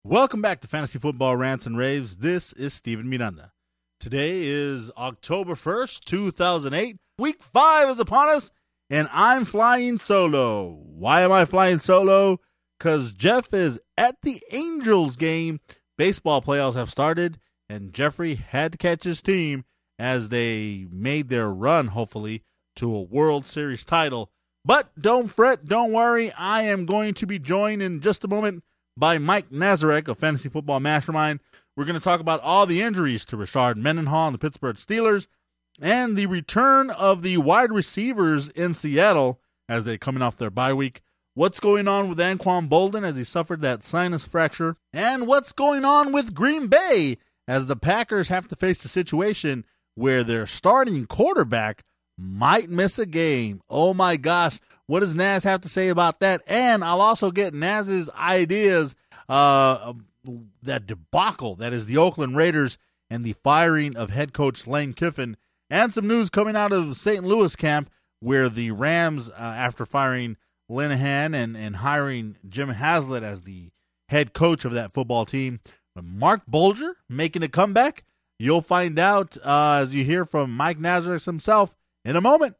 Welcome back to Fantasy Football Rants and Raves. This is Steven Miranda. Today is October 1st, 2008. Week 5 is upon us, and I'm flying solo. Why am I flying solo? Because Jeff is at the Angels game. Baseball playoffs have started, and Jeffrey had to catch his team as they made their run, hopefully, to a World Series title. But don't fret, don't worry. I am going to be joined in just a moment by Mike Nazarek of Fantasy Football Mastermind. We're going to talk about all the injuries to Rashard Mendenhall and the Pittsburgh Steelers and the return of the wide receivers in Seattle as they're coming off their bye week. What's going on with Anquan Boldin as he suffered that sinus fracture? And what's going on with Green Bay as the Packers have to face a situation where their starting quarterback might miss a game. Oh my gosh. What does Naz have to say about that? And I'll also get Naz's ideas, that debacle that is the Oakland Raiders and the firing of head coach Lane Kiffin, and some news coming out of St. Louis camp where the Rams, after firing Linehan and hiring Jim Haslett as the head coach of that football team, Mark Bulger making a comeback. You'll find out as you hear from Mike Nazarek himself in a moment.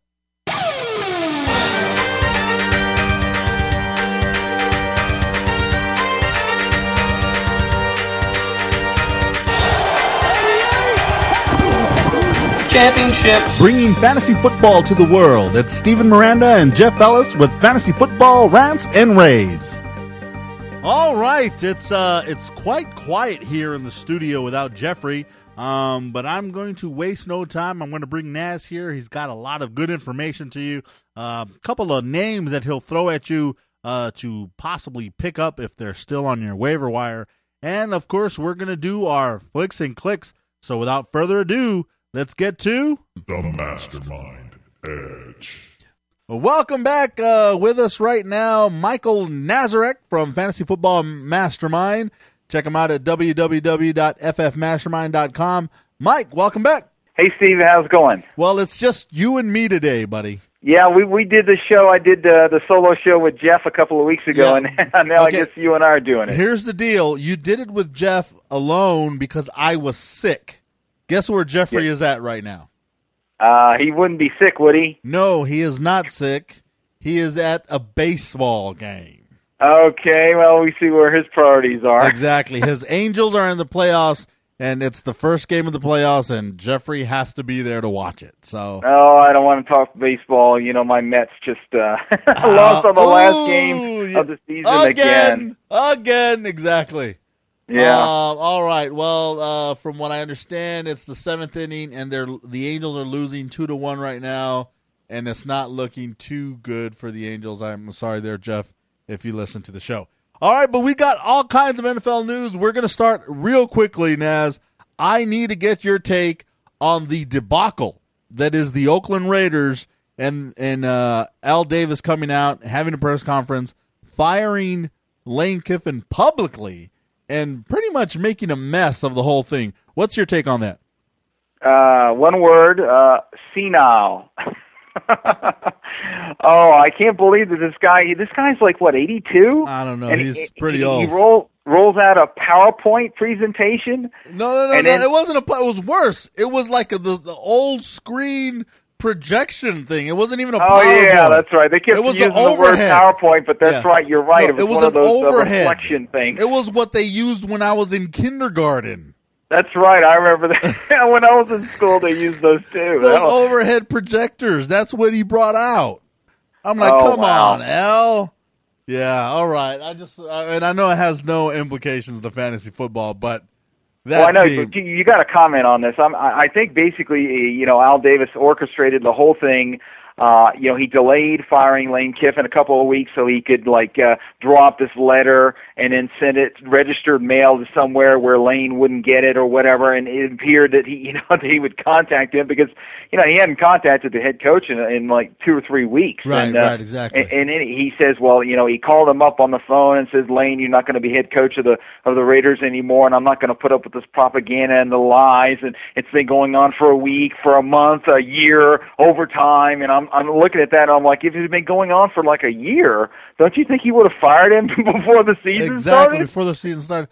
Championship. Bringing fantasy football to the world. It's Steven Miranda and Jeff Ellis with Fantasy Football Rants and Raves. All right, it's quite quiet here in the studio without Jeffrey, but I'm going to waste no time. I'm going to bring Naz here. He's got a lot of good information to you, a couple of names that he'll throw at you to possibly pick up if they're still on your waiver wire, and of course we're going to do our flicks and clicks. So without further ado, let's get to the Mastermind Edge. Welcome back with us right now, Michael Nazarek from Fantasy Football Mastermind. Check him out at www.ffmastermind.com. Mike, welcome back. Hey, Steve, how's it going? Well, it's just you and me today, buddy. Yeah, we did the show. I did the solo show with Jeff a couple of weeks ago, and now I guess you and I are doing it. Here's the deal. You did it with Jeff alone because I was sick. Guess where Jeffrey is at right now? He wouldn't be sick, would he? No, he is not sick. He is at a baseball game. Okay, well, we see where his priorities are. Exactly. His Angels are in the playoffs, and it's the first game of the playoffs, and Jeffrey has to be there to watch it. So, oh, I don't want to talk baseball. You know, my Mets just lost on the last game of the season again. Again, exactly. Yeah. All right. Well, from what I understand, it's the 7th inning, and the Angels are losing 2-1 right now, and it's not looking too good for the Angels. I'm sorry there, Jeff, if you listen to the show. All right, but we got all kinds of NFL news. We're going to start real quickly, Naz. I need to get your take on the debacle that is the Oakland Raiders and Al Davis coming out, having a press conference, firing Lane Kiffin publicly, and pretty much making a mess of the whole thing. What's your take on that? One word, senile. Oh, I can't believe that this guy's like, what, 82? I don't know. And he's pretty old. He rolls out a PowerPoint presentation. No. It wasn't it was worse. It was like the old screen projection thing. It wasn't even a PowerPoint. Oh, yeah, that's right. They kept using the word PowerPoint, but that's right. You're right. No, it was one of those reflection things. It was what they used when I was in kindergarten. That's right. I remember that. When I was in school, they used those too. Those overhead projectors. That's what he brought out. I'm like, come on, Al. Yeah, all right. And I know it has no implications to fantasy football, but I know you got to comment on this. I think basically, Al Davis orchestrated the whole thing. He delayed firing Lane Kiffin a couple of weeks so he could draw up this letter and then send it registered mail to somewhere where Lane wouldn't get it or whatever. And it appeared that he would contact him because he hadn't contacted the head coach in like 2 or 3 weeks. Right, exactly. And he says, he called him up on the phone and says, Lane, you're not going to be head coach of the Raiders anymore, and I'm not going to put up with this propaganda and the lies. And it's been going on for a week, for a month, a year, over time, and I'm I'm looking at that, and I'm like, if it's been going on for like a year, don't you think he would have fired him before the season exactly started? Before the season started.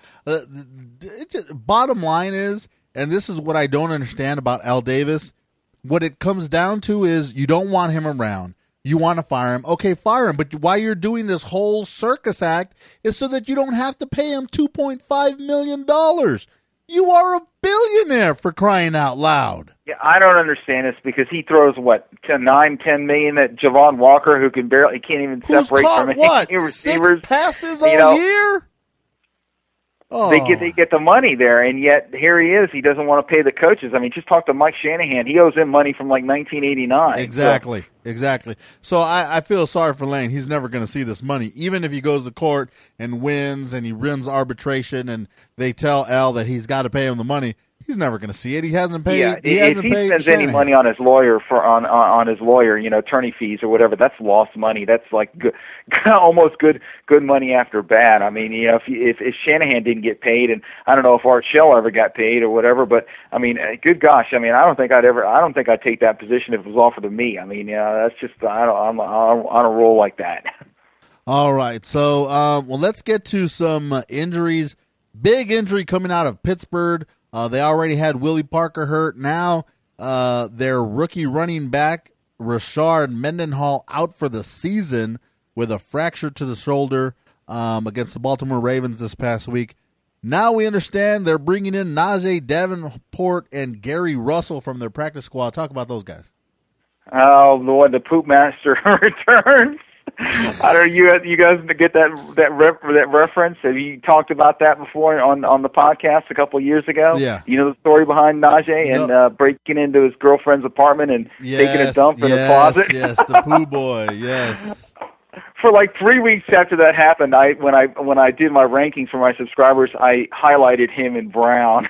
Bottom line is, and this is what I don't understand about Al Davis. What it comes down to is you don't want him around. You want to fire him. Okay, fire him. But why you're doing this whole circus act is so that you don't have to pay him $2.5 million. You are a billionaire, for crying out loud. Yeah, I don't understand this because he throws, $9-10 million at Javon Walker, who can't even separate from what? receivers. 6 passes all year? Oh. They get the money there, and yet here he is. He doesn't want to pay the coaches. I mean, just talk to Mike Shanahan. He owes him money from like 1989. Exactly. So I feel sorry for Lane. He's never going to see this money. Even if he goes to court and wins and he wins arbitration and they tell Al that he's got to pay him the money, he's never going to see it. He hasn't paid. Yeah, if he spends any money on his lawyer on his lawyer, attorney fees or whatever, that's lost money. That's like good, almost good money after bad. I mean, if Shanahan didn't get paid, and I don't know if Art Shell ever got paid or whatever, but I mean, good gosh, I mean, I don't think I'd take that position if it was offered to me. I mean, that's just I don't roll like that. All right, so let's get to some injuries. Big injury coming out of Pittsburgh. They already had Willie Parker hurt. Now their rookie running back, Rashard Mendenhall, out for the season with a fracture to the shoulder against the Baltimore Ravens this past week. Now we understand they're bringing in Najee Davenport and Gary Russell from their practice squad. Talk about those guys. Oh, Lord, the Poop Master returns. I don't know. You guys get that reference? Have you talked about that before on the podcast a couple of years ago? Yeah. You know the story behind Najee and breaking into his girlfriend's apartment and taking a dump in the closet? Yes, the poo boy, yes. For like 3 weeks after that happened, when I did my rankings for my subscribers, I highlighted him in brown.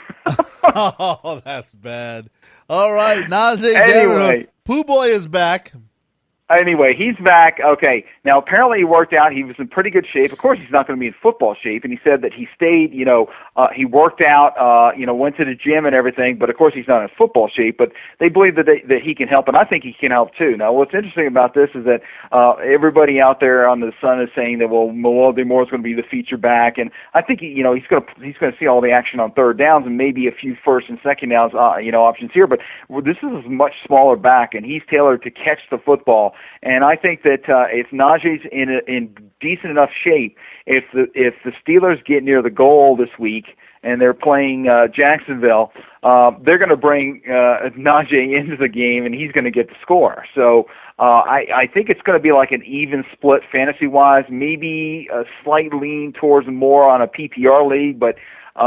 Oh, that's bad. All right, Najee Davenport. Pooh Boy is back. Anyway, he's back. Okay. Now, apparently he worked out. He was in pretty good shape. Of course, he's not going to be in football shape. And he said that he stayed, he worked out, went to the gym and everything. But, of course, he's not in football shape. But they believe that he can help. And I think he can help, too. Now, what's interesting about this is that everybody out there on the Sun is saying that, well, Melody Moore is going to be the feature back. And I think, he's going to see all the action on third downs and maybe a few first and second downs, options here. But this is a much smaller back, and he's tailored to catch the football. And I think that if Najee's in decent enough shape, if the Steelers get near the goal this week and they're playing Jacksonville, they're going to bring Najee into the game, and he's going to get the score. So I think it's going to be like an even split fantasy-wise, maybe a slight lean towards more on a PPR league, but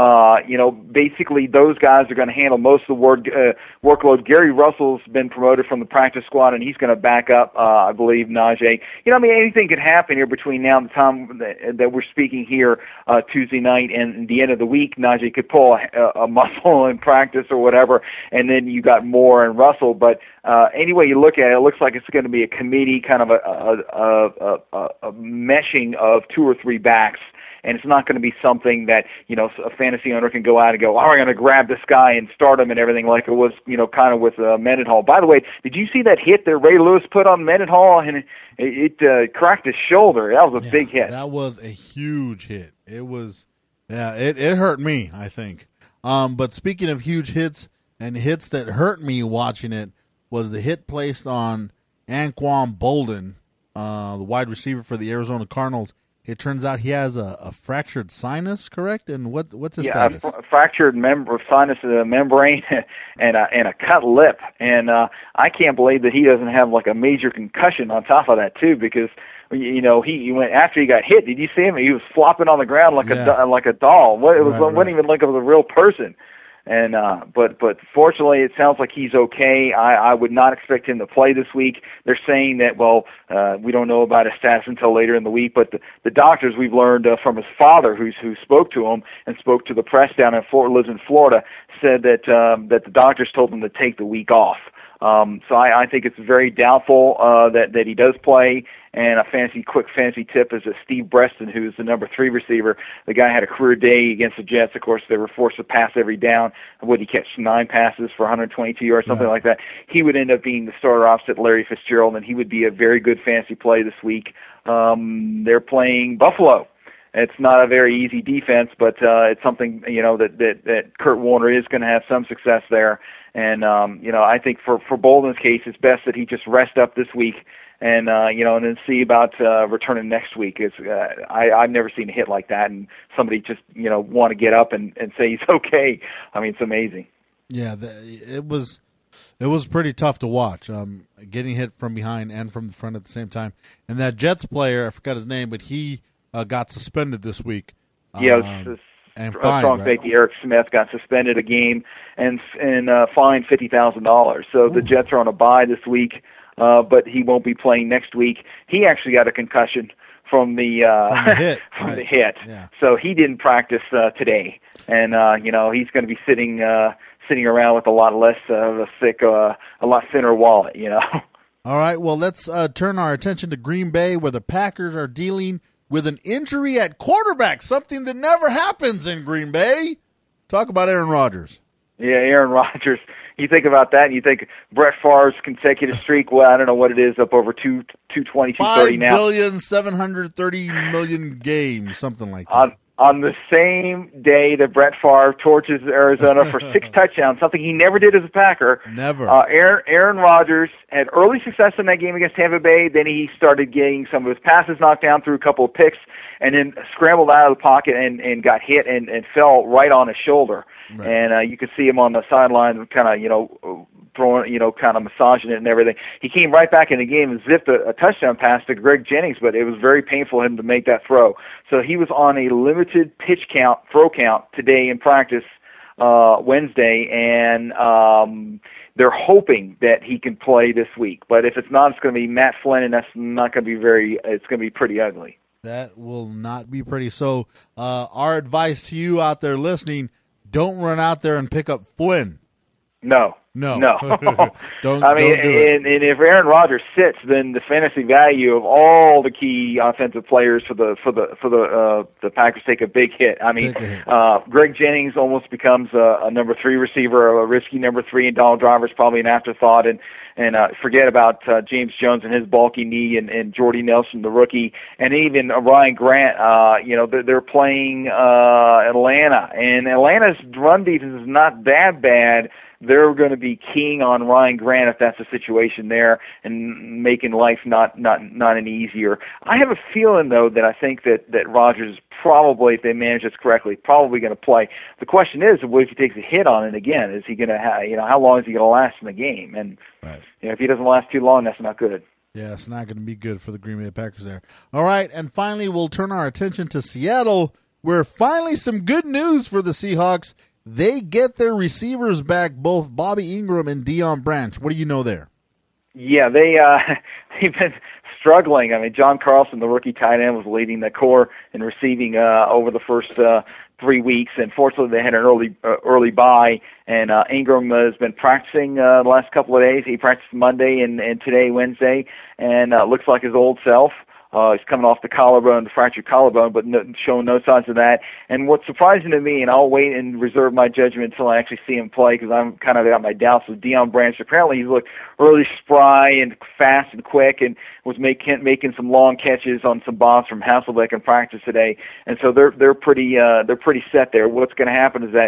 basically those guys are going to handle most of the workload. Gary Russell's been promoted from the practice squad, and he's going to back up, I believe, Najee. Anything could happen here between now and the time that we're speaking here Tuesday night and the end of the week. Najee could pull a muscle in practice or whatever, and then you got Moore and Russell. But any way you look at it, it looks like it's going to be a committee, kind of a meshing of two or three backs. And it's not going to be something that, a fantasy owner can go out and go, I'm going to grab this guy and start him and everything like it was, kind of with Mendenhall. By the way, did you see that hit that Ray Lewis put on Mendenhall? And it cracked his shoulder. That was a big hit. That was a huge hit. It was, it hurt me, I think. But speaking of huge hits and hits that hurt me watching it, was the hit placed on Anquan Bolden, the wide receiver for the Arizona Cardinals. It turns out he has a fractured sinus, correct? And what's his status? Fractured sinus membrane and a cut lip. And I can't believe that he doesn't have like a major concussion on top of that too, because he went after he got hit. Did you see him? He was flopping on the ground like a doll. Wasn't even like it was a real person. And but fortunately, it sounds like he's okay. I would not expect him to play this week. They're saying that we don't know about his status until later in the week. But the doctors, we've learned from his father, who spoke to him and spoke to the press down in lives in Florida, said that the doctors told him to take the week off. So I think it's very doubtful that he does play. And a quick fantasy tip is that Steve Breston, who's the number 3 receiver, the guy had a career day against the Jets. Of course, they were forced to pass every down. Would he catch 9 passes for 122 yards, something like that? He would end up being the starter opposite Larry Fitzgerald, and he would be a very good fantasy play this week. They're playing Buffalo. It's not a very easy defense, but it's something that Kurt Warner is going to have some success there. And I think for Bolden's case, it's best that he just rest up this week. And and then see about returning next week. I've never seen a hit like that, and somebody just want to get up and say he's okay. I mean, it's amazing. Yeah, it was pretty tough to watch. Getting hit from behind and from the front at the same time. And that Jets player, I forgot his name, but he got suspended this week. And strong safety Eric Smith got suspended a game and fined $50,000. So the Jets are on a bye this week. But he won't be playing next week. He actually got a concussion from the hit. The hit. Yeah. So he didn't practice today, and he's going to be sitting around with a lot less of a lot thinner wallet. All right. Well, let's turn our attention to Green Bay, where the Packers are dealing with an injury at quarterback, something that never happens in Green Bay. Talk about Aaron Rodgers. Yeah, Aaron Rodgers. You think about that, and you think Brett Favre's consecutive streak. Well, I don't know what it is, up over 220, 230 now. 5,730,000,000 games, something like that. On the same day that Brett Favre torches Arizona for 6 touchdowns, something he never did as a Packer. Never. Aaron Rodgers had early success in that game against Tampa Bay. Then he started getting some of his passes knocked down through a couple of picks, and then scrambled out of the pocket and got hit and fell right on his shoulder. Right. And you could see him on the sideline kind of, throwing, kind of massaging it and everything. He came right back in the game and zipped a touchdown pass to Greg Jennings, but it was very painful for him to make that throw. So he was on a limited throw count today in practice Wednesday, and they're hoping that he can play this week. But if it's not, it's going to be Matt Flynn, and that's not going to be it's going to be pretty ugly. That will not be pretty. So our advice to you out there listening, don't run out there and pick up Flynn. No. don't do it. And if Aaron Rodgers sits, then the fantasy value of all the key offensive players for the Packers take a big hit. Greg Jennings almost becomes a number 3 receiver, a risky number 3, and Donald Driver's probably an afterthought. And forget about James Jones and his bulky knee, and Jordy Nelson, the rookie, and even Ryan Grant. They're playing Atlanta, and Atlanta's run defense is not that bad. They're going to be keying on Ryan Grant if that's the situation there, and making life not any easier. I have a feeling, though, that I think that Rodgers probably, if they manage this correctly, probably going to play. The question is, what if he takes a hit on it again? Is he going to how long is he going to last in the game? And right. If he doesn't last too long, that's not good. Yeah, it's not going to be good for the Green Bay Packers there. All right, and finally, we'll turn our attention to Seattle, where finally some good news for the Seahawks. They get their receivers back, both Bobby Ingram and Deion Branch. What do you know there? Yeah, they've been struggling. John Carlson, the rookie tight end, was leading the core in receiving over the first 3 weeks, and fortunately they had an early bye. And Ingram has been practicing the last couple of days. He practiced Monday and today, Wednesday, and looks like his old self. He's coming off the fractured collarbone, but showing no signs of that. And what's surprising to me, and I'll wait and reserve my judgment until I actually see him play, because I'm kind of got my doubts with Deion Branch. Apparently, he's looked really spry and fast and quick, and was making some long catches on some bombs from Hasselbeck in practice today. And so they're pretty set there. What's going to happen is that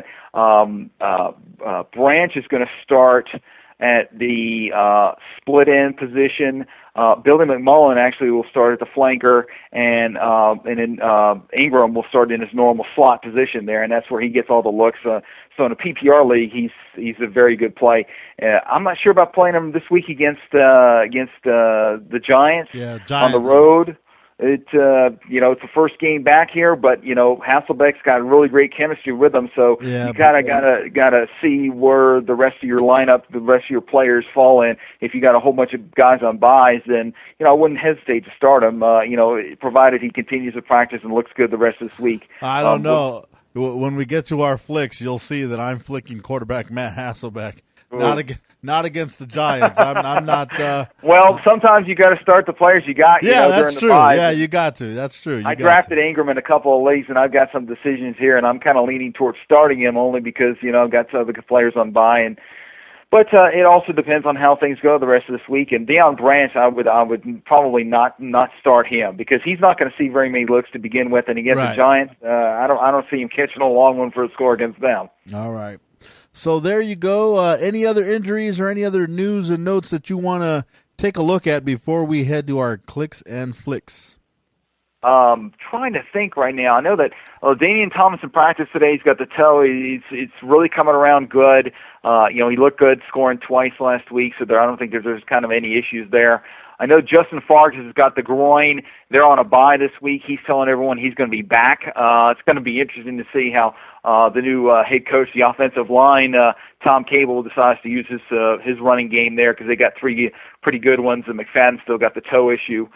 Branch is going to start at the split end position. Billy McMullen actually will start at the flanker, and then Ingram will start in his normal slot position there, and that's where he gets all the looks. So in a PPR league, he's a very good play. I'm not sure about playing him this week against the Giants, on the road. It's the first game back here, but Hasselbeck's got really great chemistry with him, so you kind of gotta see where the rest of your lineup, the rest of your players fall in. If you got a whole bunch of guys on buys, then I wouldn't hesitate to start him. Provided he continues to practice and looks good the rest of this week. I don't know. When we get to our flicks, you'll see that I'm flicking quarterback Matt Hasselbeck. Not against the Giants. I'm not. Well, sometimes you got to start the players you got. That's during true. the bye. Yeah, you got to. That's true. I drafted Ingram in a couple of leagues, and I've got some decisions here, and I'm kind of leaning towards starting him only because I've got some other players on bye. But it also depends on how things go the rest of this week. And Deion Branch, I would probably not start him because he's not going to see very many looks to begin with. And against the Giants, I don't see him catching a long one for a score against them. All right. So there you go. Any other injuries or any other news and notes that you want to take a look at before we head to our clicks and flicks? Trying to think right now. I know that Damian Thomas in practice today. He's got the toe. It's really coming around good. He looked good scoring twice last week, so I don't think there's kind of any issues there. I know Justin Farks has got the groin. They're on a bye this week. He's telling everyone he's going to be back. It's going to be interesting to see how the new head coach, the offensive line, Tom Cable, decides to use his running game there because they got three pretty good ones, and McFadden still got the toe issue.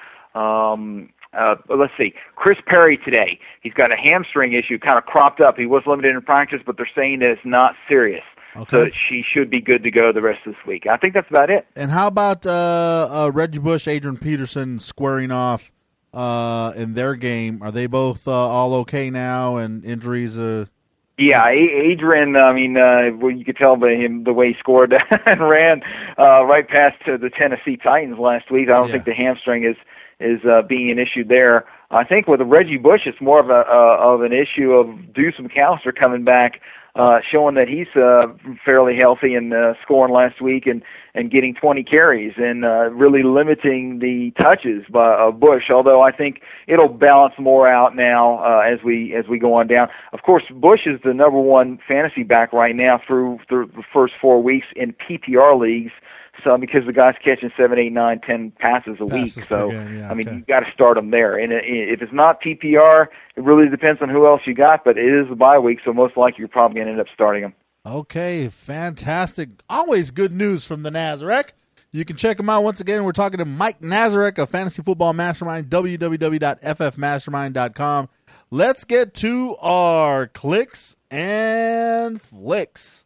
Let's see. Chris Perry today. He's got a hamstring issue kind of cropped up. He was limited in practice, but they're saying that it's not serious. Okay. So she should be good to go the rest of this week. I think that's about it. And how about Reggie Bush, Adrian Peterson squaring off in their game? Are they both all okay now and injuries? Yeah, Adrian, well, you could tell by him the way he scored and ran right past the Tennessee Titans last week. I don't think the hamstring is being an issue there. I think with Reggie Bush, it's more of an issue of Deuce McAllister coming back, showing that he's fairly healthy and scoring last week and getting 20 carries and really limiting the touches by Bush. Although I think it'll balance more out now as we go on down. Of course, Bush is the number one fantasy back right now through the first 4 weeks in PPR leagues. So because the guy's catching 7, 8, 9, 10 passes a week, so you've got to start him there. And if it's not PPR, it really depends on who else you got. But it is a bye week, so most likely you're probably going to end up starting him. Okay, fantastic. Always good news from the Nazarek. You can check him out once again. We're talking to Mike Nazarek of Fantasy Football Mastermind, www.ffmastermind.com. Let's get to our clicks and flicks.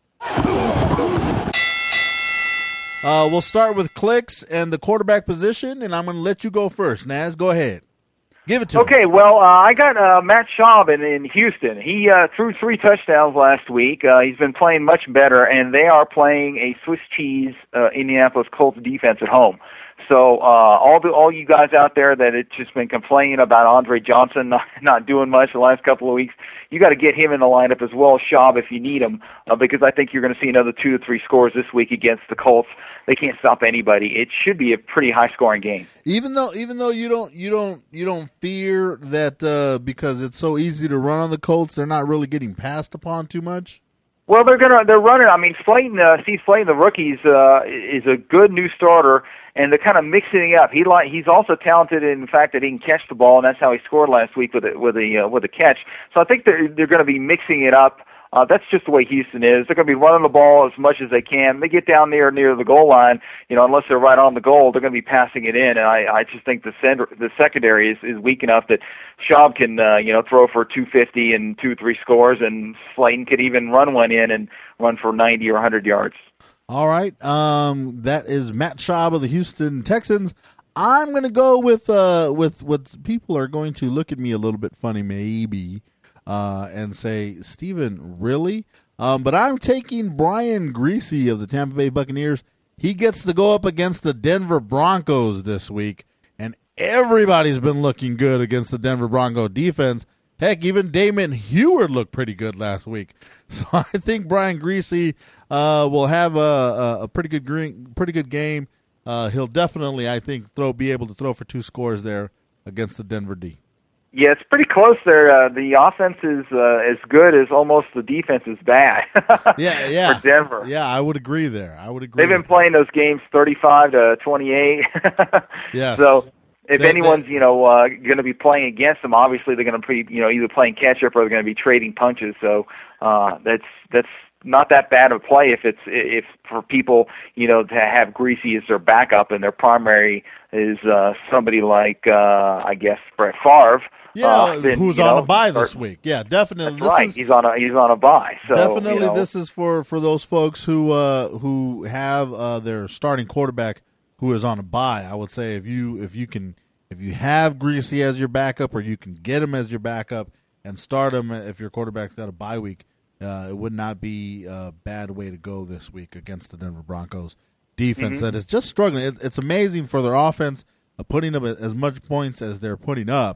We'll start with clicks and the quarterback position, and I'm going to let you go first. Naz, go ahead. Give it to me. Okay, well, I got Matt Schaub in Houston. He threw 3 touchdowns last week. He's been playing much better, and they are playing a Swiss cheese Indianapolis Colts defense at home. So all you guys out there that have just been complaining about Andre Johnson not doing much the last couple of weeks, you got to get him in the lineup as well as Schaub if you need him, because I think you're going to see another 2 to 3 scores this week against the Colts. They can't stop anybody. It should be a pretty high scoring game. Even though you don't fear that because it's so easy to run on the Colts, they're not really getting passed upon too much. Well, they're running. I mean, Steve Slayton, the rookie, is a good new starter, and they're kind of mixing it up. He's also talented in the fact that he can catch the ball, and that's how he scored last week with a catch. So I think they're going to be mixing it up. That's just the way Houston is. They're going to be running the ball as much as they can. They get down there near the goal line, unless they're right on the goal, they're going to be passing it in. And I just think the secondary is weak enough that Schaub can, throw for 250 and 2-3 scores, and Slayton could even run one in and run for 90 or 100 yards. All right. That is Matt Schaub of the Houston Texans. I'm going to go with what people are going to look at me a little bit funny, maybe. And say, Steven, really? But I'm taking Brian Griese of the Tampa Bay Buccaneers. He gets to go up against the Denver Broncos this week, and everybody's been looking good against the Denver Bronco defense. Heck, even Damon Heward looked pretty good last week. So I think Brian Griese will have a pretty good game. He'll definitely, I think, be able to throw for 2 scores there against the Denver D. Yeah, it's pretty close there. The offense is as good as almost the defense is bad. Yeah. For Denver. Yeah, I would agree there. They've been playing those games 35-28. Yeah. So If anyone's, going to be playing against them, obviously they're going to be, either playing catch-up or they're going to be trading punches. So that's not that bad of a play if for people, to have Greasy as their backup and their primary is somebody like, I guess, Brett Favre. Yeah, who's on a bye this week. Yeah, definitely. That's right. He's on a bye. So definitely, this is for those folks who have their starting quarterback who is on a bye. I would say if you have Greasy as your backup, or you can get him as your backup and start him if your quarterback's got a bye week, it would not be a bad way to go this week against the Denver Broncos defense that is just struggling. It's amazing for their offense putting up as much points as they're putting up.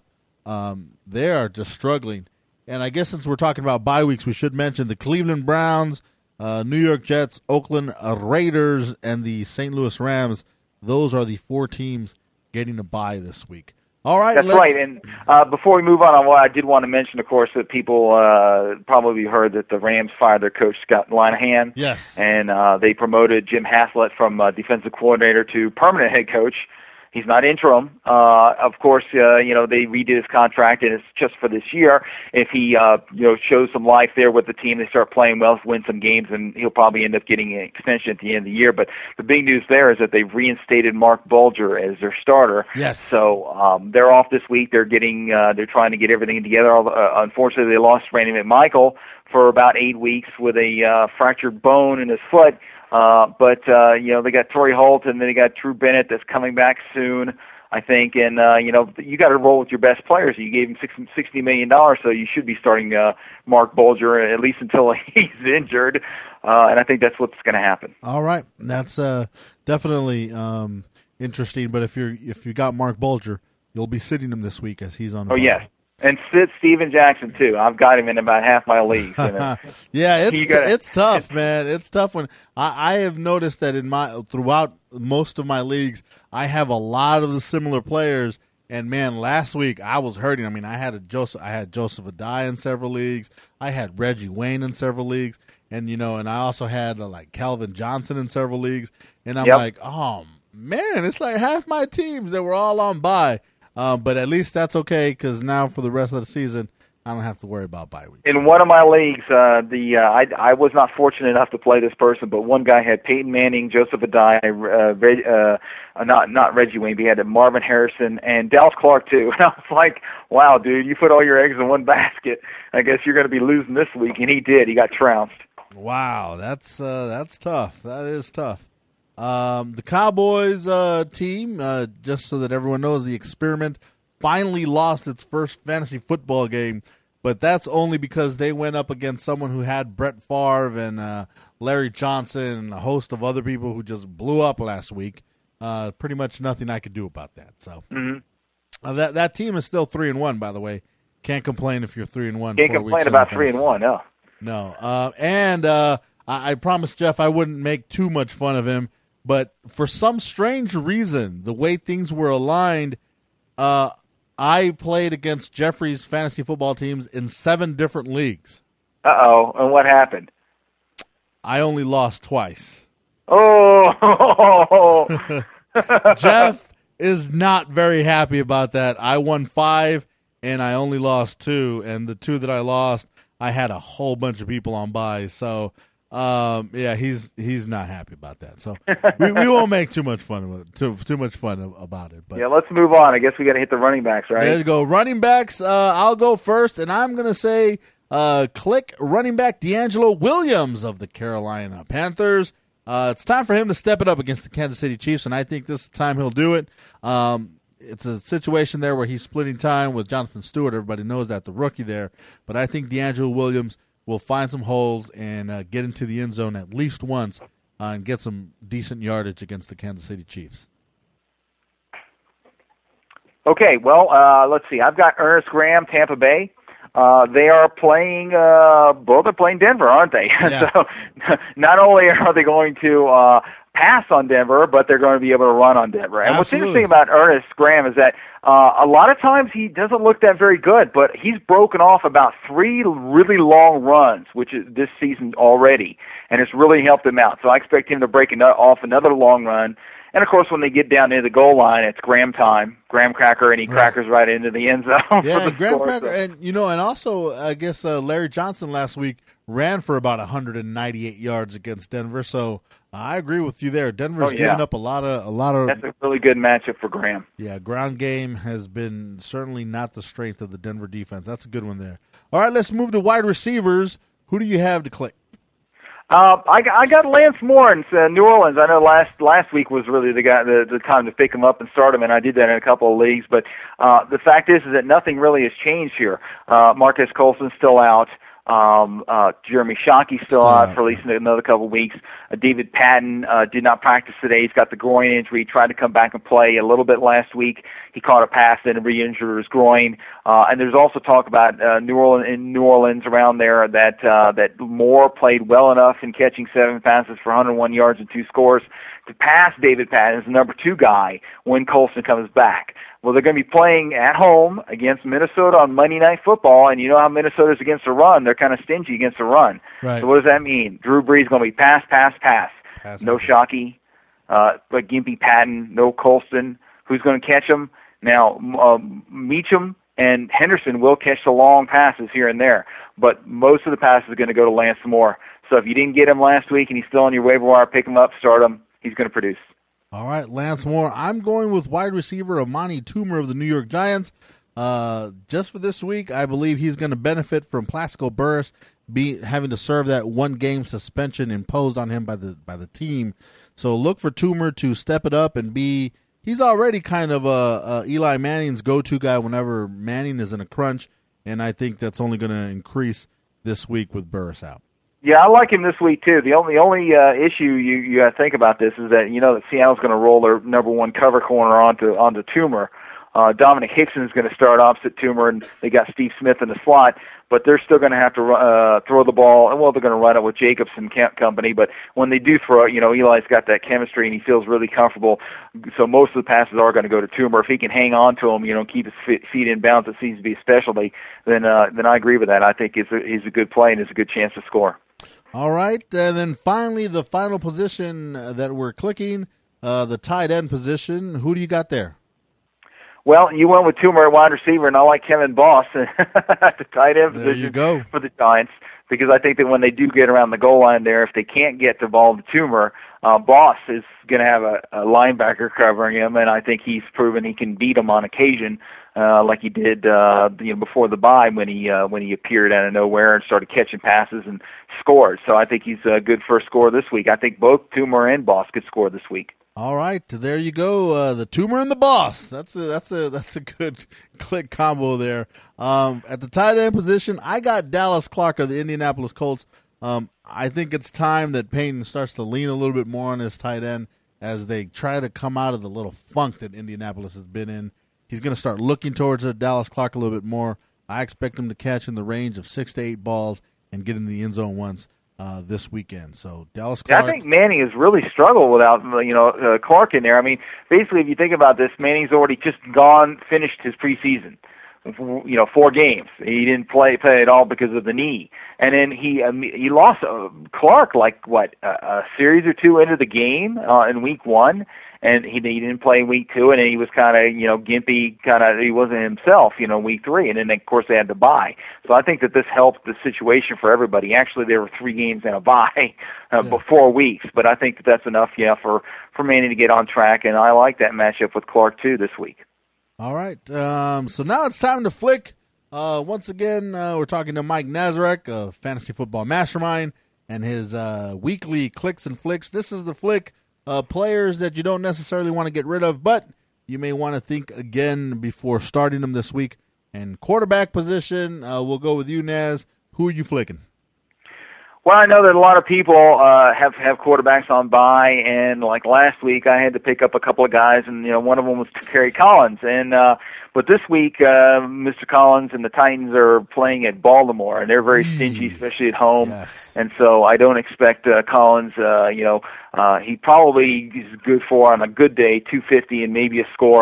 They are just struggling. And I guess since we're talking about bye weeks, we should mention the Cleveland Browns, New York Jets, Oakland Raiders, and the St. Louis Rams. Those are the 4 teams getting a bye this week. All right. That's right. And before we move on, I did want to mention, of course, that people probably heard that the Rams fired their coach, Scott Linehan. Yes. And they promoted Jim Haslett from defensive coordinator to permanent head coach. He's not interim. Of course, they redid his contract, and it's just for this year. If he, shows some life there with the team, they start playing well, win some games, and he'll probably end up getting an extension at the end of the year. But the big news there is that they've reinstated Mark Bulger as their starter. Yes. So they're off this week. They're trying to get everything together. Unfortunately, they lost Randy McMichael for about 8 weeks with a fractured bone in his foot. But they got Torrey Holt, and then they got Drew Bennett that's coming back soon, I think. And, you got to roll with your best players. You gave him $60 million, so you should be starting Mark Bulger at least until he's injured. And I think that's what's going to happen. All right. That's definitely interesting. But if you got Mark Bulger, you'll be sitting him this week as he's on the bye. Yes. And sit Steven Jackson too. I've got him in about half my leagues. Yeah, it's tough, man. It's tough when I have noticed that throughout most of my leagues, I have a lot of the similar players. And man, last week I was hurting. I mean, I had Joseph Adai in several leagues. I had Reggie Wayne in several leagues, and and I also had like Calvin Johnson in several leagues. And I'm like, oh man, it's like half my teams that were all on bye. But at least that's okay, because now for the rest of the season, I don't have to worry about bye weeks. In one of my leagues, I was not fortunate enough to play this person, but one guy had Peyton Manning, Joseph Adai, not Reggie Wayne, but he had Marvin Harrison and Dallas Clark too. And I was like, wow, dude, you put all your eggs in one basket. I guess you're going to be losing this week. And he did. He got trounced. Wow, that's tough. That is tough. The Cowboys team, just so that everyone knows, the experiment finally lost its first fantasy football game, but that's only because they went up against someone who had Brett Favre and Larry Johnson and a host of other people who just blew up last week. Pretty much nothing I could do about that. So that team is still 3-1, by the way. Can't complain if you're 3-1. Can't complain about 3-1, no. No. And I promised Jeff I wouldn't make too much fun of him. But for some strange reason, the way things were aligned, I played against Jeffrey's fantasy football teams in 7 different leagues. Uh-oh, and what happened? I only lost twice. Oh! Jeff is not very happy about that. I won 5, and I only lost 2. And the 2 that I lost, I had a whole bunch of people on bye, so... he's not happy about that. So we won't make too much fun about it. But yeah, let's move on. I guess we got to hit the running backs, right? There you go. Running backs. I'll go first, and I'm gonna say click running back D'Angelo Williams of the Carolina Panthers. It's time for him to step it up against the Kansas City Chiefs, and I think this time he'll do it. It's a situation there where he's splitting time with Jonathan Stewart. Everybody knows that, the rookie there. But I think D'Angelo Williams will find some holes and get into the end zone at least once and get some decent yardage against the Kansas City Chiefs. Okay, well, let's see. I've got Ernest Graham, Tampa Bay. They are playing, they're playing Denver, aren't they? Yeah. So not only are they going to pass on Denver, but they're going to be able to run on Denver. And what's interesting about Ernest Graham is that a lot of times he doesn't look that very good, but he's broken off about 3 really long runs, which is this season already, and it's really helped him out. So I expect him to break off another long run. And, of course, when they get down near the goal line, it's Graham time. Graham Cracker, and he crackers right into the end zone. Yeah, for the Graham score, Cracker, and also I guess Larry Johnson last week ran for about 198 yards against Denver. So I agree with you there. Denver's given up a lot of. That's a really good matchup for Graham. Yeah, ground game has been certainly not the strength of the Denver defense. That's a good one there. All right, let's move to wide receivers. Who do you have to click? I got Lance Moore in New Orleans. I know last week was really the time to pick him up and start him, and I did that in a couple of leagues. But the fact is that nothing really has changed here. Marquez Colson's still out. Jeremy Shockey's still out for at least another couple of weeks. David Patton did not practice today. He's got the groin injury. He tried to come back and play a little bit last week. He caught a pass, then re-injured his groin. And there's also talk about New Orleans around there that Moore played well enough in catching 7 passes for 101 yards and 2 scores to pass David Patton as the number 2 guy when Colson comes back. Well, they're going to be playing at home against Minnesota on Monday Night Football, and you know how Minnesota's against the run. They're kind of stingy against the run. Right. So what does that mean? Drew Brees is going to be pass. No Shockey, but Gimpy Patton, no Colston. Who's going to catch them? Now, Meacham and Henderson will catch the long passes here and there, but most of the passes are going to go to Lance Moore. So if you didn't get him last week and he's still on your waiver wire, pick him up, start him. He's going to produce. All right, Lance Moore. I'm going with wide receiver Amani Toomer of the New York Giants. Just for this week, I believe he's going to benefit from Plaxico Burress having to serve that 1-game suspension imposed on him by the team. So look for Toomer to step it up and be. He's already kind of Eli Manning's go-to guy whenever Manning is in a crunch, and I think that's only going to increase this week with Burress out. Yeah, I like him this week too. The only issue you got to think about this is that you know that Seattle's going to roll their number 1 cover corner onto Toomer. Dominic Hickson is going to start opposite Toomer, and they got Steve Smith in the slot. But they're still going to have to throw the ball, and well, they're going to run it with Jacobs and company. But when they do throw it, you know, Eli's got that chemistry, and he feels really comfortable. So most of the passes are going to go to Toomer. If he can hang on to him, you know, keep his feet in bounds, it seems to be a specialty. Then I agree with that. I think he's a good play and has a good chance to score. All right, and then finally, the final position that we're clicking, the tight end position. Who do you got there? Well, you went with Toomer at wide receiver, and I like Kevin Boss at the tight end position for the Giants, because I think that when they do get around the goal line there, if they can't get the ball to Toomer, Boss is going to have a linebacker covering him, and I think he's proven he can beat him on occasion, like he did before the bye when he appeared out of nowhere and started catching passes and scored. So I think he's a good first scorer this week. I think both Toomer and Boss could score this week. All right, there you go. The Toomer and the Boss. That's a good click combo there. At the tight end position, I got Dallas Clark of the Indianapolis Colts. I think it's time that Payton starts to lean a little bit more on his tight end as they try to come out of the little funk that Indianapolis has been in. He's going to start looking towards Dallas Clark a little bit more. I expect him to catch in the range of 6 to 8 balls and get in the end zone once this weekend. So Dallas Clark. I think Manning has really struggled without Clark in there. I mean, basically, if you think about this, Manning's already just finished his preseason. 4 games. He didn't play at all because of the knee, and then he lost Clark a series or 2 into the game in week 1, and he didn't play in week 2, and then he was kind of gimpy, he wasn't himself week 3, and then of course they had to bye. So I think that this helped the situation for everybody. Actually, there were 3 games and a bye for 4 weeks, but I think that's enough for Manning to get on track, and I like that matchup with Clark too this week. All right, so now it's time to flick. Once again, we're talking to Mike Nazarek of Fantasy Football Mastermind and his weekly clicks and flicks. This is the flick, players that you don't necessarily want to get rid of, but you may want to think again before starting them this week. And quarterback position, we'll go with you, Naz. Who are you flicking? Well, I know that a lot of people have quarterbacks on bye, and like last week, I had to pick up a couple of guys, and one of them was Kerry Collins. And but this week, Mr. Collins and the Titans are playing at Baltimore, and they're very stingy, especially at home. Yes. And so I don't expect Collins. He probably is good for on a good day 250 and maybe a score.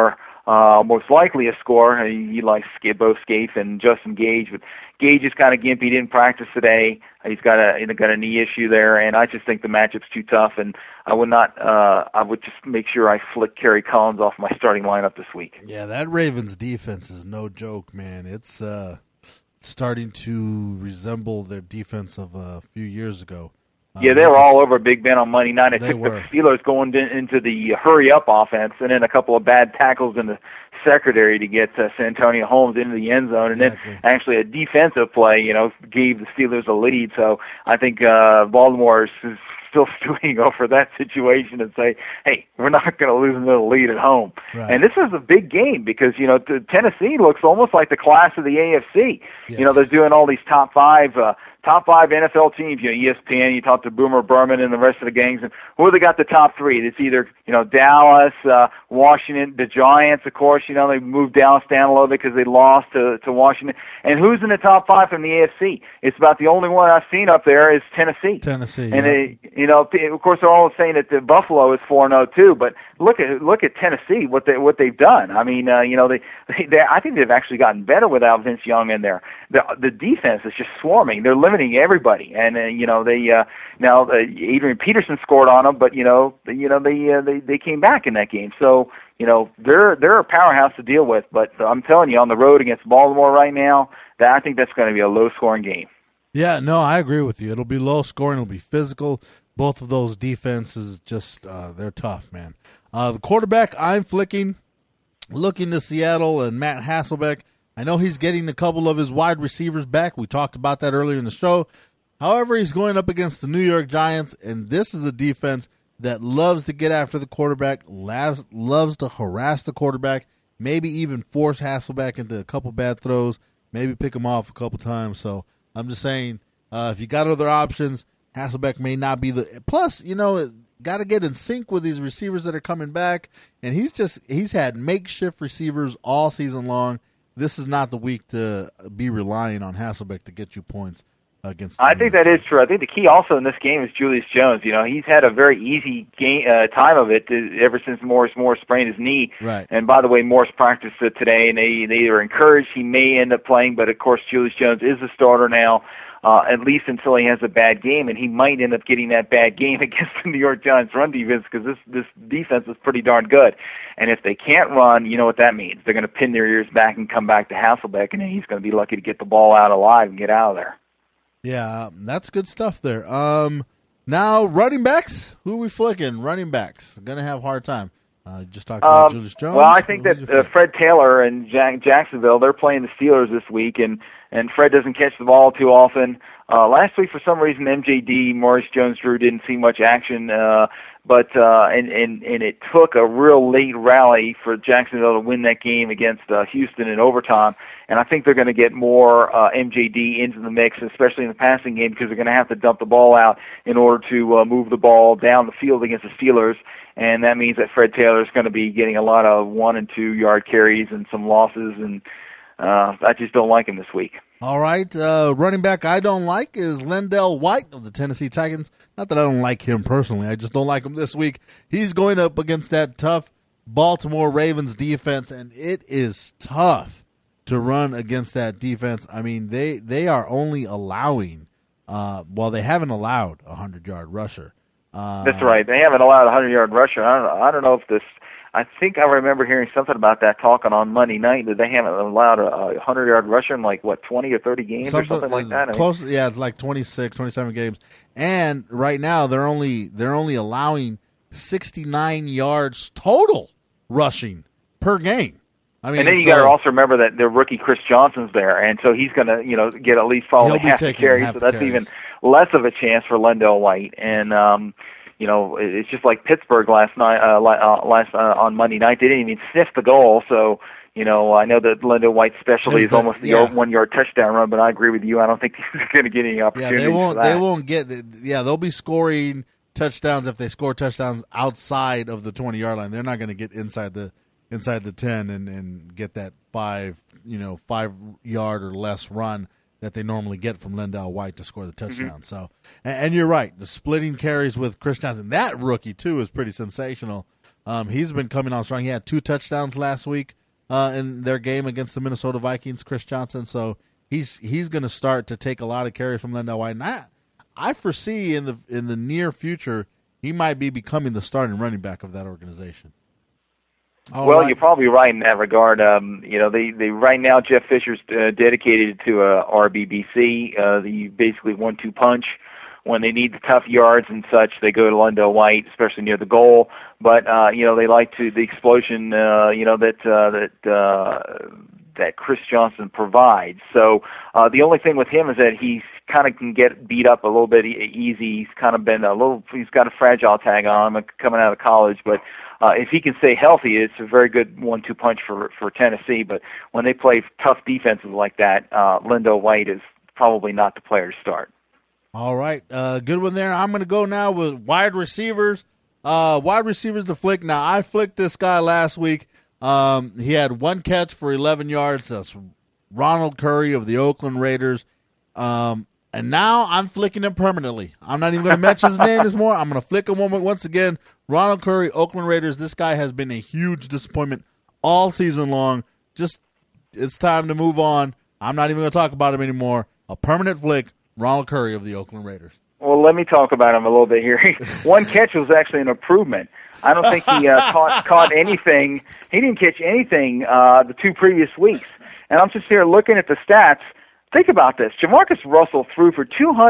most likely a score. He likes both Scaife and Justin Gage, but Gage is kind of gimpy. He didn't practice today. He's got a knee issue there, and I just think the matchup's too tough. And I would just make sure I flick Kerry Collins off my starting lineup this week. Yeah, that Ravens defense is no joke, man. It's starting to resemble their defense of a few years ago. Yeah, they were all over Big Ben on Monday night. It took the Steelers going into the hurry-up offense and then a couple of bad tackles in the secondary to get Santonio Holmes into the end zone. And then actually a defensive play, gave the Steelers a lead. So I think Baltimore is still stewing over that situation and say, hey, we're not going to lose another lead at home. Right. And this is a big game because, Tennessee looks almost like the class of the AFC. Yes. They're doing all these top five NFL teams, ESPN, you talk to Boomer Berman and the rest of the gangs, and who they got the top three? It's either, Dallas, Washington, the Giants, of course, they moved Dallas down a little bit because they lost to Washington. And who's in the top five from the AFC? It's about the only one I've seen up there is Tennessee. And they, of course, they're all saying that Buffalo is 4-0 too, but look at Tennessee, what they've done. I mean, I think they've actually gotten better without Vince Young in there. The defense is just swarming. They're limiting everybody, and now Adrian Peterson scored on them, but they came back in that game. So they're a powerhouse to deal with. But I'm telling you, on the road against Baltimore right now, I think that's going to be a low-scoring game. Yeah, no, I agree with you. It'll be low-scoring. It'll be physical. Both of those defenses just they're tough, man. The quarterback, I'm looking to Seattle and Matt Hasselbeck. I know he's getting a couple of his wide receivers back. We talked about that earlier in the show. However, he's going up against the New York Giants, and this is a defense that loves to get after the quarterback, loves to harass the quarterback, maybe even force Hasselbeck into a couple bad throws, maybe pick him off a couple times. So I'm just saying, if you got other options, Hasselbeck may not be the – plus, got to get in sync with these receivers that are coming back, and he's had makeshift receivers all season long. This is not the week to be relying on Hasselbeck to get you points against. I think that is true. I think the key also in this game is Julius Jones. He's had a very easy time of it ever since Morris sprained his knee. Right. And by the way, Morris practiced it today, and they are encouraged he may end up playing. But of course, Julius Jones is the starter now. At least until he has a bad game, and he might end up getting that bad game against the New York Giants run defense because this defense is pretty darn good. And if they can't run, you know what that means. They're going to pin their ears back and come back to Hasselbeck, and then he's going to be lucky to get the ball out alive and get out of there. Yeah, that's good stuff there. Now, running backs, who are we flicking? Running backs, going to have a hard time. Just talked about Julius Jones. Well, I think that Fred Taylor and Jacksonville, they're playing the Steelers this week, and Fred doesn't catch the ball too often. Last week, for some reason, MJD, Maurice Jones-Drew, didn't see much action, but it took a real late rally for Jacksonville to win that game against Houston in overtime. And I think they're going to get more MJD into the mix, especially in the passing game, because they're going to have to dump the ball out in order to move the ball down the field against the Steelers. And that means that Fred Taylor is going to be getting a lot of 1- and 2-yard carries and some losses, and I just don't like him this week. All right, running back I don't like is Lendell White of the Tennessee Titans. Not that I don't like him personally, I just don't like him this week. He's going up against that tough Baltimore Ravens defense, and it is tough to run against that defense. I mean, they are only allowing, they haven't allowed a 100-yard rusher. That's right. They haven't allowed a 100-yard rusher. I don't know if this. I think I remember hearing something about that talking on Monday night that they haven't allowed a 100-yard rusher in 20 or 30 games or something like that. Close, yeah, it's like 26, 27 games. And right now they're only allowing 69 yards total rushing per game. I mean, and then you got to also remember that the rookie Chris Johnson's there, and so he's going to get at least probably half the carries. So that's even less of a chance for Lendell White. And it's just like Pittsburgh last night, on Monday night. They didn't even sniff the goal. So I know that Lendell White's specialty is almost the 1-yard touchdown run, but I agree with you. I don't think he's going to get any opportunities. Yeah, they won't get. They'll be scoring touchdowns if they score touchdowns outside of the 20-yard line. They're not going to get inside the 10 and get that 5-yard or less run that they normally get from Lendell White to score the touchdown. Mm-hmm. So, and you're right, the splitting carries with Chris Johnson, that rookie too is pretty sensational. He's been coming on strong. He had 2 touchdowns last week in their game against the Minnesota Vikings, Chris Johnson. So he's going to start to take a lot of carries from LenDale White. And I foresee in the near future he might be becoming the starting running back of that organization. Well, you're probably right in that regard. They right now Jeff Fisher's dedicated to RBBC, the basically 1-2 punch. When they need the tough yards and such, they go to LenDale White, especially near the goal. But they like the explosion, that Chris Johnson provides. So the only thing with him is that he's kind of can get beat up a little bit easy. He's kind of been he's got a fragile tag on him coming out of college, but if he can stay healthy, it's a very good 1-2 punch for Tennessee. But when they play tough defenses like that, LenDale White is probably not the player to start. All right, good one there. I'm going to go now with wide receivers. Wide receivers to flick. Now, I flicked this guy last week. He had 1 catch for 11 yards. That's Ronald Curry of the Oakland Raiders. And now I'm flicking him permanently. I'm not even going to mention his name anymore. I'm going to flick him once again. Ronald Curry, Oakland Raiders. This guy has been a huge disappointment all season long. Just, it's time to move on. I'm not even going to talk about him anymore. A permanent flick, Ronald Curry of the Oakland Raiders. Well, let me talk about him a little bit here. 1 catch was actually an improvement. I don't think he caught anything. He didn't catch anything the 2 previous weeks. And I'm just here looking at the stats. Think about this. Jamarcus Russell threw for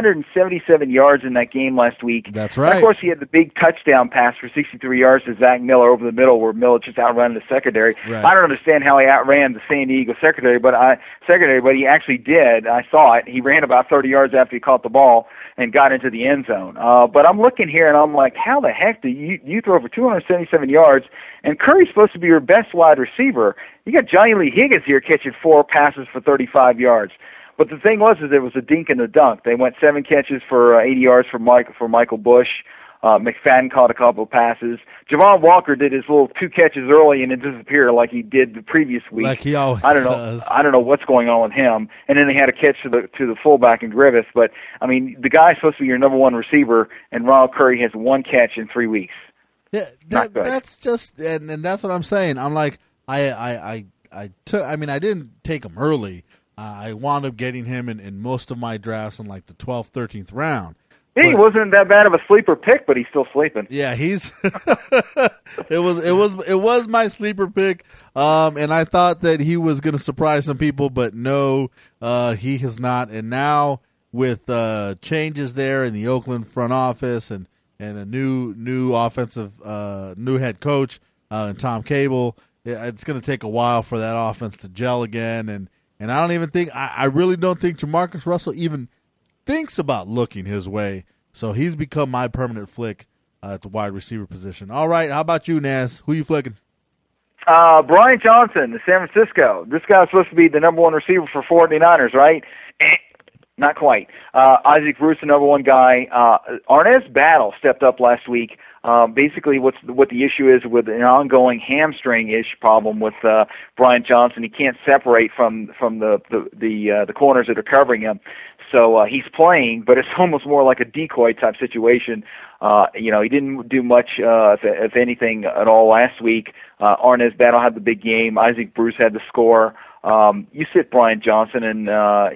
277 yards in that game last week. That's right. And of course, he had the big touchdown pass for 63 yards to Zach Miller over the middle, where Miller just outran the secondary. Right. I don't understand how he outran the San Diego secondary, but he actually did. I saw it. He ran about 30 yards after he caught the ball and got into the end zone. But I'm looking here, and I'm like, how the heck do you throw for 277 yards? And Curry's supposed to be your best wide receiver. You got Johnny Lee Higgins here catching 4 passes for 35 yards. But the thing was, it was a dink and a dunk. They went 7 catches for 80 yards for Michael Bush. McFadden caught a couple of passes. Javon Walker did his little 2 catches early and then disappeared like he did the previous week. Like he always does. I don't know what's going on with him. And then they had a catch to the fullback in Griffith. But I mean, the guy's supposed to be your number 1 receiver, and Ronald Curry has 1 catch in 3 weeks. Yeah, that's just, and that's what I'm saying. I'm like, I didn't take him early. I wound up getting him in most of my drafts in like the 12th, 13th round. Yeah, he wasn't that bad of a sleeper pick, but he's still sleeping. Yeah, he's it was my sleeper pick, and I thought that he was going to surprise some people, but no, he has not. And now with changes there in the Oakland front office and a new offensive new head coach, Tom Cable, it's going to take a while for that offense to gel again. And I don't even think I really don't think Jamarcus Russell even thinks about looking his way. So he's become my permanent flick at the wide receiver position. All right, how about you, Naz? Who you flicking? Brian Johnson, the San Francisco. This guy's supposed to be the number 1 receiver for 49ers, right? Not quite. Isaac Bruce, the number 1 guy. Arnaz Battle stepped up last week. Basically, what the issue is with an ongoing hamstring-ish problem with Brian Johnson. He can't separate from the corners that are covering him. So he's playing, but it's almost more like a decoy type situation. He didn't do much, if anything, at all last week. Arnaz Battle had the big game. Isaac Bruce had the score. You sit Brian Johnson, and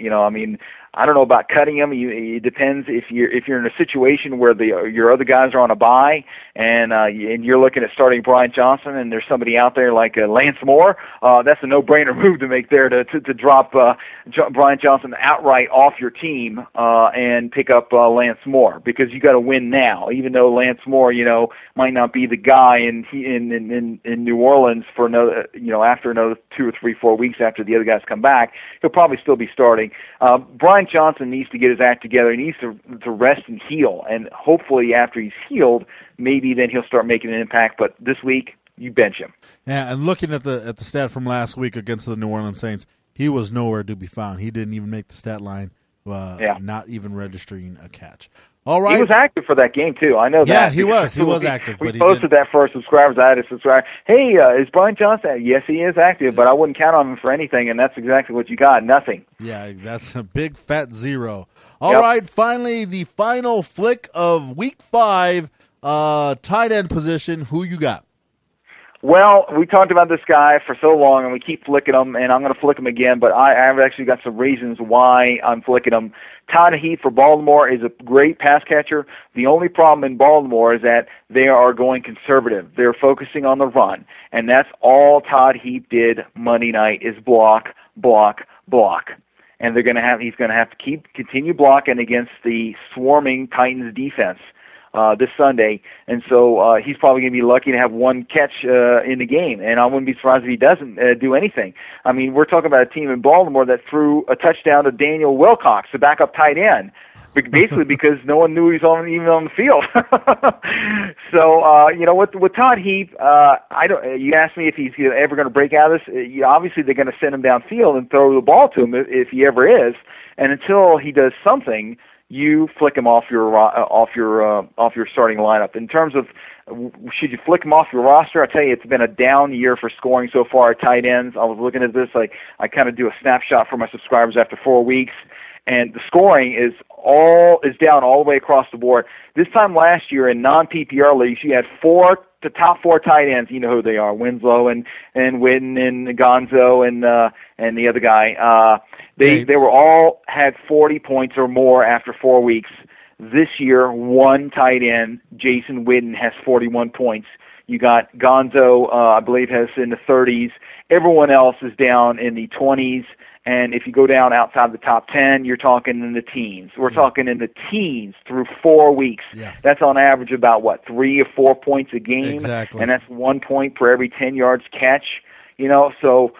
I don't know about cutting him. It depends if you're in a situation where your other guys are on a bye, and you're looking at starting Brian Johnson, and there's somebody out there like Lance Moore. That's a no-brainer move to make there to drop Brian Johnson outright off your team and pick up Lance Moore, because you got to win now. Even though Lance Moore, might not be the guy in New Orleans for another, after another 2 or 3, 4 weeks after the other guys come back, he'll probably still be starting. Brian Johnson needs to get his act together. He needs to rest and heal, and hopefully after he's healed, maybe then he'll start making an impact. But this week, you bench him. Yeah, and looking at the stat from last week against the New Orleans Saints, he was nowhere to be found. He didn't even make the stat line, not even registering a catch. All right. He was active for that game, too. I know that. Yeah, he was. He was active. We posted that for our subscribers. I had a subscriber. Hey, is Brian Johnson? Yes, he is active, but I wouldn't count on him for anything, and that's exactly what you got. Nothing. Yeah, that's a big fat 0. All right, finally, the final flick of Week 5, tight end position. Who you got? Well, we talked about this guy for so long, and we keep flicking him, and I'm going to flick him again, but I've actually got some reasons why I'm flicking him. Todd Heap for Baltimore is a great pass catcher. The only problem in Baltimore is that they are going conservative. They're focusing on the run, and that's all Todd Heap did Monday night is block, block, block. And he's going to have to continue blocking against the swarming Titans defense this Sunday, and so he's probably going to be lucky to have one catch in the game, and I wouldn't be surprised if he doesn't do anything. I mean, we're talking about a team in Baltimore that threw a touchdown to Daniel Wilcox, the backup tight end, basically because no one knew he was even on the field. So, with Todd Heap, you asked me if he's ever going to break out of this. Obviously, they're going to send him downfield and throw the ball to him if he ever is, and until he does something, you flick him off your starting lineup. In terms of should you flick him off your roster, I tell you, it's been a down year for scoring so far at tight ends. I was looking at this, I kind of do a snapshot for my subscribers after 4 weeks, and the scoring is down all the way across the board. This time last year in non-PPR leagues, you had the top four tight ends. You know who they are: Winslow and Witten and Gonzo and the other guy. They were all had 40 points or more after 4 weeks. This year, one tight end, Jason Witten, has 41 points. You got Gonzo, I believe, has in the 30s. Everyone else is down in the 20s. And if you go down outside the top 10, you're talking in the teens. We're talking in the teens through 4 weeks. Yeah. That's on average about, 3 or 4 points a game? Exactly. And that's 1 point per every 10 yards catch. So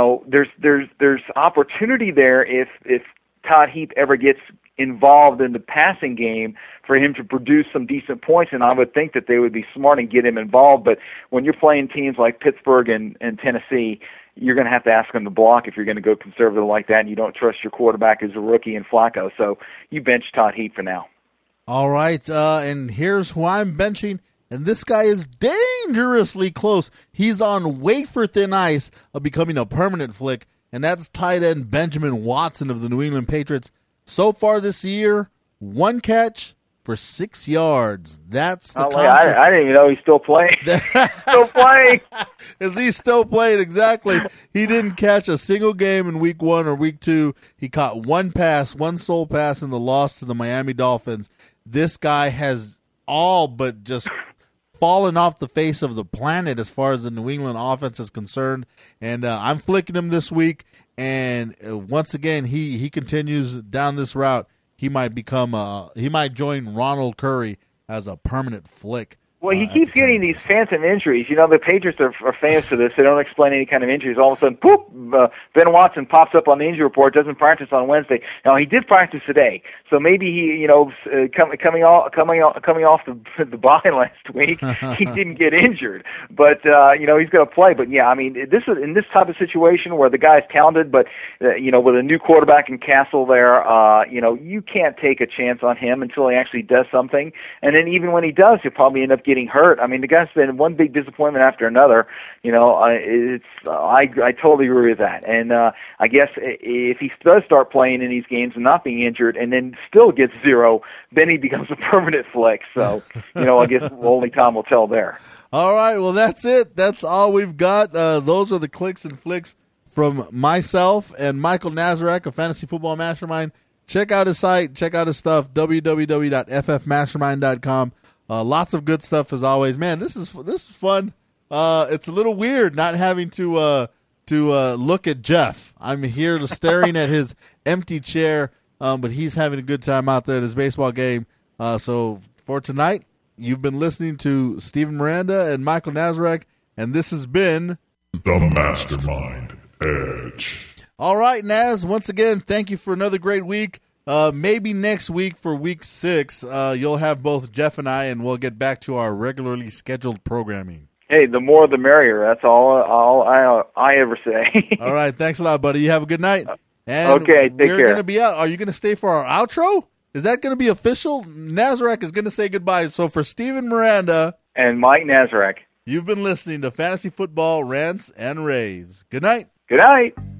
there's opportunity there if Todd Heap ever gets involved in the passing game for him to produce some decent points, and I would think that they would be smart and get him involved. But when you're playing teams like Pittsburgh and Tennessee, you're going to have to ask him to block if you're going to go conservative like that, and you don't trust your quarterback as a rookie in Flacco. So you bench Todd Heap for now. All right, and here's who I'm benching, and this guy is dangerously close. He's on wafer thin ice of becoming a permanent flick, and that's tight end Benjamin Watson of the New England Patriots. So far this year, 1 catch for 6 yards. That's the I didn't even know he's still playing. Still playing. Is he still playing? Exactly. He didn't catch a single game in week 1 or week 2. He caught one sole pass in the loss to the Miami Dolphins. This guy has all but just fallen off the face of the planet as far as the New England offense is concerned. And I'm flicking him this week. And once again, he continues down this route. He might join Ronald Curry as a permanent flick. Well, he keeps getting these phantom injuries. The Patriots are famous for this. They don't explain any kind of injuries. All of a sudden, poof, Ben Watson pops up on the injury report, doesn't practice on Wednesday. Now, he did practice today. So maybe he, coming off the bye last week, he didn't get injured. But, he's going to play. But, yeah, I mean, in this type of situation where the guy's talented, but, with a new quarterback in Castle there, you can't take a chance on him until he actually does something. And then even when he does, he'll probably end up getting hurt. I mean, the guy's been one big disappointment after another. I totally agree with that. And I guess if he does start playing in these games and not being injured, and then still gets 0, then he becomes a permanent flex. So, I guess only time will tell there. All right, well, that's it. That's all we've got. Those are the clicks and flicks from myself and Michael Nazarek of Fantasy Football Mastermind. Check out his site. Check out his stuff, www.ffmastermind.com. Lots of good stuff as always. Man, this is fun. It's a little weird not having to look at Jeff. I'm here staring at his empty chair, but he's having a good time out there at his baseball game. So for tonight, you've been listening to Steven Miranda and Michael Nazarek, and this has been The Mastermind Edge. All right, Naz, once again, thank you for another great week. Maybe next week for week 6, you'll have both Jeff and I, and we'll get back to our regularly scheduled programming. Hey, the more the merrier. That's all I ever say. All right, thanks a lot, buddy. You have a good night. And okay, take care. We're going to be out. Are you going to stay for our outro? Is that going to be official? Nazarek is going to say goodbye. So for Steven Miranda and Mike Nazarek, you've been listening to Fantasy Football Rants and Raves. Good night. Good night.